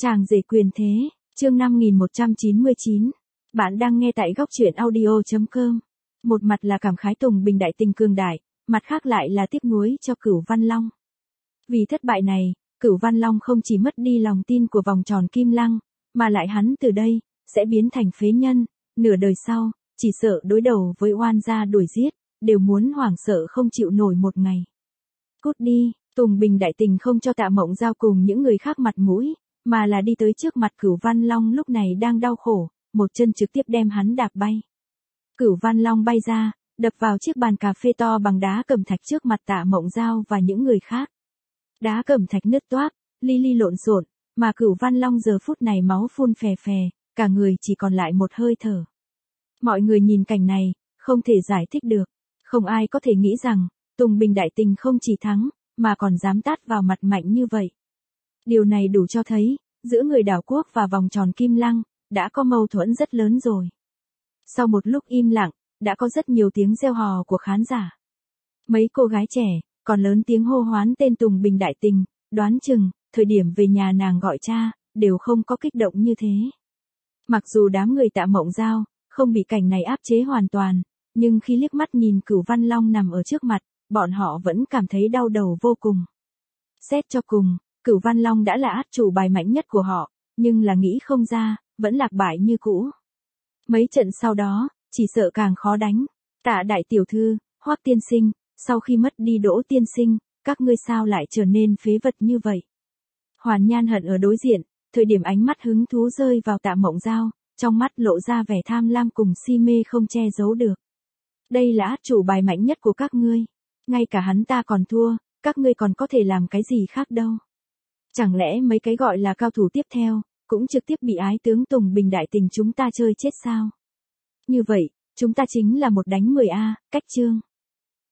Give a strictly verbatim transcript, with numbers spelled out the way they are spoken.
Chàng rể quyền thế, chương năm nghìn một trăm chín mươi chín. Bạn đang nghe tại góc truyện audio chấm com. Một mặt là cảm khái Tùng Bình đại tình cường đại, mặt khác lại là tiếc nuối cho Cửu Văn Long. Vì thất bại này, Cửu Văn Long không chỉ mất đi lòng tin của vòng tròn Kim Lăng, mà lại hắn từ đây, sẽ biến thành phế nhân, nửa đời sau, chỉ sợ đối đầu với oan gia đuổi giết, đều muốn hoảng sợ không chịu nổi một ngày. Cút đi, Tùng Bình đại tình không cho Tạ Mộng Giao cùng những người khác mặt mũi, mà là đi tới trước mặt Cửu Văn Long lúc này đang đau khổ, một chân trực tiếp đem hắn đạp bay. Cửu Văn Long bay ra, đập vào chiếc bàn cà phê to bằng đá cẩm thạch trước mặt Tạ Mộng Giao và những người khác. Đá cẩm thạch nứt toác, li li lộn xộn, mà Cửu Văn Long giờ phút này máu phun phè phè, cả người chỉ còn lại một hơi thở. Mọi người nhìn cảnh này, không thể giải thích được, không ai có thể nghĩ rằng, Tùng Bình đại tình không chỉ thắng, mà còn dám tát vào mặt mạnh như vậy. Điều này đủ cho thấy, giữa người đảo quốc và vòng tròn Kim Lăng, đã có mâu thuẫn rất lớn rồi. Sau một lúc im lặng, đã có rất nhiều tiếng reo hò của khán giả. Mấy cô gái trẻ, còn lớn tiếng hô hoán tên Tùng Bình đại tình, đoán chừng, thời điểm về nhà nàng gọi cha, đều không có kích động như thế. Mặc dù đám người Tạ Mộng Giao, không bị cảnh này áp chế hoàn toàn, nhưng khi liếc mắt nhìn Cửu Văn Long nằm ở trước mặt, bọn họ vẫn cảm thấy đau đầu vô cùng. Xét cho cùng, Cửu Văn Long đã là át chủ bài mạnh nhất của họ, nhưng là nghĩ không ra, vẫn lạc bại như cũ. Mấy trận sau đó, chỉ sợ càng khó đánh. Tạ đại tiểu thư, Hoắc tiên sinh, sau khi mất đi Đỗ tiên sinh, các ngươi sao lại trở nên phế vật như vậy? Hoàn Nhan Hận ở đối diện, thời điểm ánh mắt hứng thú rơi vào Tạ Mộng Giao, trong mắt lộ ra vẻ tham lam cùng si mê không che giấu được. Đây là át chủ bài mạnh nhất của các ngươi. Ngay cả hắn ta còn thua, các ngươi còn có thể làm cái gì khác đâu. Chẳng lẽ mấy cái gọi là cao thủ tiếp theo, cũng trực tiếp bị ái tướng Tùng Bình đại tình chúng ta chơi chết sao? Như vậy, chúng ta chính là một đánh mười a, cách chương.